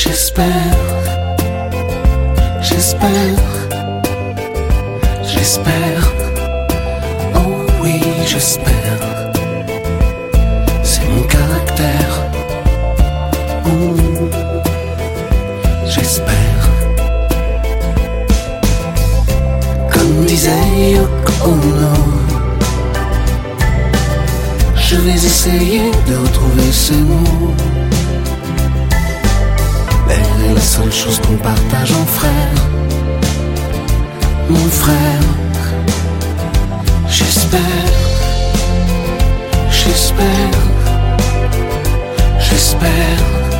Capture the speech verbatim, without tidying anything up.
J'espère, j'espère, j'espère, oh oui j'espère, c'est mon caractère, oh, j'espère. Comme disait Yoko Ono, je vais essayer de retrouver ces mots. Elle est la seule chose qu'on partage en frère, mon frère. J'espère, j'espère, j'espère.